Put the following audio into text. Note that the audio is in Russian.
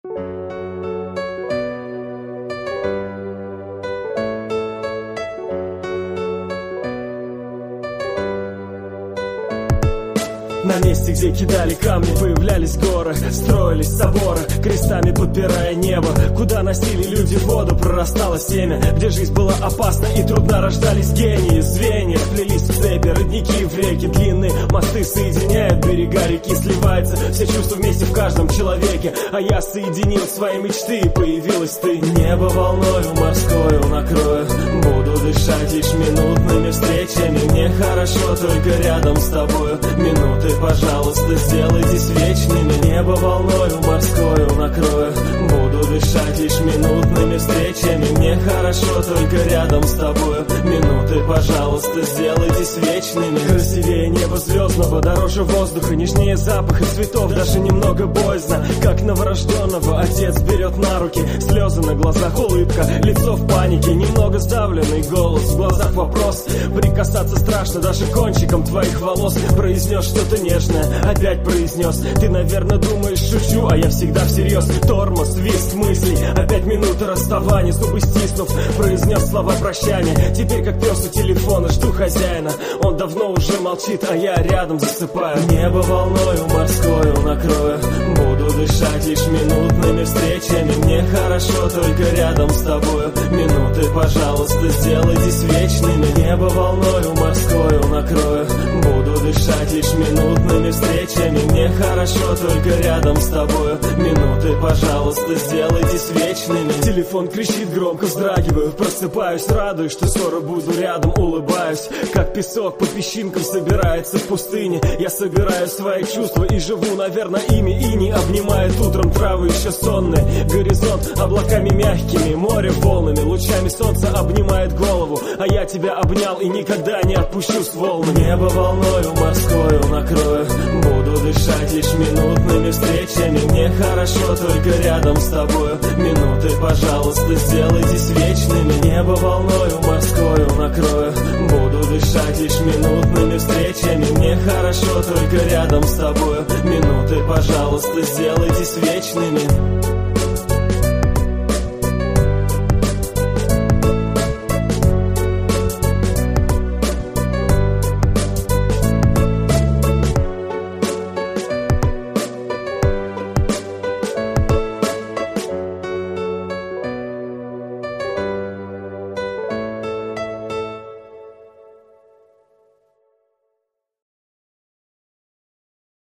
На месте, где кидали камни, появлялись горы, строились соборы, крестами подпирая небо. Куда носили люди воду, прорастало семя. Где жизнь была опасна и трудно, рождались гении. Звенья плелись в цепи, родники в реки, длинные мосты соединяют берега реки. Сливается все чувства вместе в каждом человеке. А я соединил свои мечты, и появилась ты. Небо волною морскою накрою, буду дышать лишь минутными встречами. Мне хорошо только рядом с тобою. Минуты, пожалуйста, сделайтесь вечными. Небо волною морскою накрою, буду дышать лишь минутными встречами. Мне хорошо только рядом с тобою. Минуты, пожалуйста, сделайтесь вечными. Красивее неба звездного, дороже воздуха, нежнее запаха цветов, даже немного боязно. Как новорожденного отец берет на руки, слезы на глазах, улыбка, лицо в панике, немного сдавленный голос, в глазах вопрос. Прикасаться страшно даже кончиком твоих волос. Произнес что-то нежное, опять произнес. Ты, наверное, думаешь, шучу, а я всегда всерьез. Тормоз, свист мыслей, опять минута расставания. Зубы стиснув, произнес слова прощания. Теперь как пес у телефона, жду хозяина. Он давно уже молчит, а я рядом засыпаю. Небо волною морскою накрою, буду дышать лишь минутными встречами. Мне хорошо только рядом с тобою. Минуты, пожалуйста, сделайтесь вечными. Небо волною морскою накрою, буду дышать лишь минутными встречами. Мне хорошо только рядом с тобою. Минуты, пожалуйста, сделайтесь вечными. Телефон кричит громко, вздрагиваю, просыпаюсь, радуюсь, что скоро буду рядом, улыбаюсь. Как песок по песчинкам собирается в пустыне. Я собираю свои чувства и живу, наверное, ими. Иней обнимает утром травы еще сонные. Горизонт облаками мягкими, море волнами, лучами солнца обнимает голову. А я тебя обнял и никогда не отпущу с волнами. Небо волною морскою накрою, буду дышать лишь минутными встречами. Мне хорошо только рядом с тобою. Минуты, пожалуйста, сделайтесь вечными. Небо волною морскою накрою, буду дышать лишь минутными встречами. Мне хорошо только рядом с тобою. Минуты, пожалуйста, сделайтесь вечными.